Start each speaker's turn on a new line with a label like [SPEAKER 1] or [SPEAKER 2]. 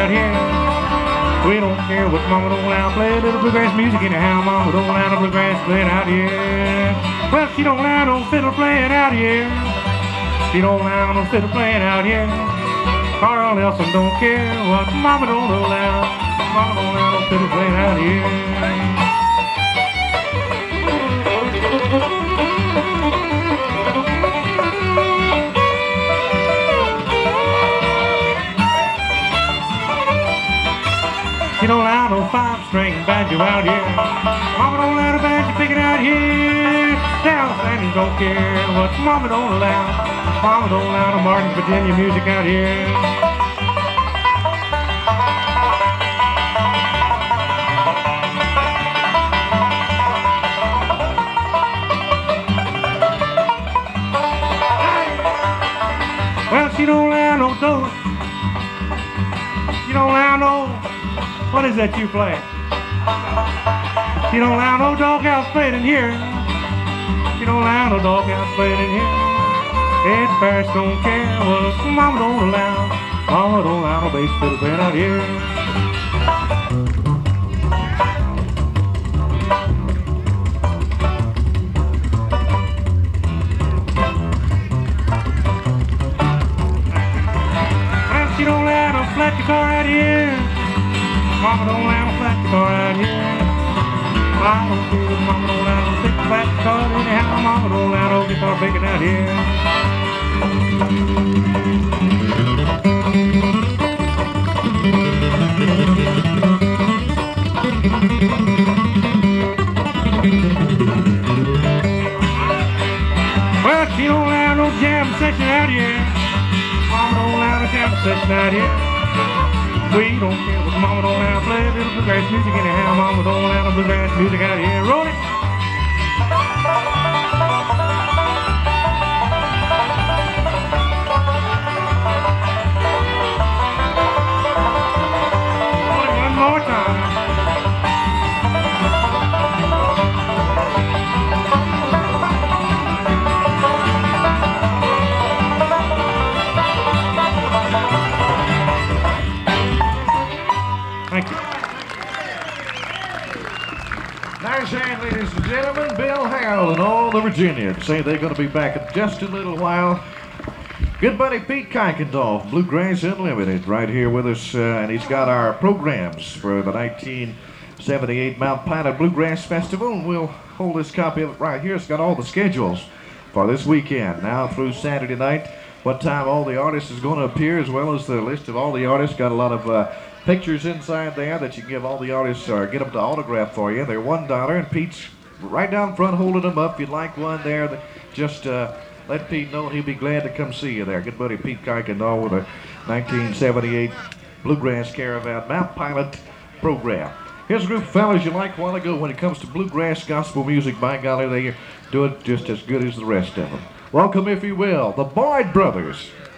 [SPEAKER 1] out here. We don't care what mama don't allow. Play a little bluegrass music anyhow. Mama don't allow no bluegrass playing out here. Well, she don't allow no fiddle playing out here. She don't allow no fiddle playing out here. Carl Nelson don't care what mama don't allow. Mama don't allow no fiddle playing out here. She don't allow no five-string banjo out here. Mama don't allow the banjo picking out here. Down Sanders don't care what mama don't allow. Mama don't allow no Martin, Virginia music out here. Well, she don't allow no dope. She don't allow no. What is that you play? She don't allow no doghouse playing in here. She don't allow no doghouse playing in here. Ed Parrish don't care what mama don't allow. Mama don't allow no bass fiddle playing out here. Well, she don't allow no flat guitar out here. Mama don't allow no flat guitar out here. I don't care if mama don't allow no thick flat guitar anyhow. Mama don't allow no guitar picking out here. Well, she don't allow no jam session out here. Mama don't allow no jam session out here. We don't care what mama don't allow. Play a little bluegrass music anyhow. Mama don't allow no bluegrass music out here. Roll it. Roll it one more time. Thank you.
[SPEAKER 2] Nice hand, ladies and gentlemen. Bill Harrell and all the Virginians say they're going to be back in just a little while. Good buddy Pete Kuykendall, Bluegrass Unlimited, right here with us, and he's got our programs for the 1978 Mount Pilot Bluegrass Festival, and we'll hold this copy of it right here. It's got all the schedules for this weekend, now through Saturday night, what time all the artists is going to appear, as well as the list of all the artists. Got a lot of pictures inside there that you can give all the artists or get them to autograph for you. They're $1, and Pete's right down front holding them up. If you'd like one there, just let Pete know, and he'll be glad to come see you there. Good buddy Pete Kuykendall with a 1978 Bluegrass Caravan Mount Pilot program. Here's a group of fellas you liked a while ago. When it comes to bluegrass gospel music, by golly, they do it just as good as the rest of them. Welcome, if you will, the Boyd Brothers.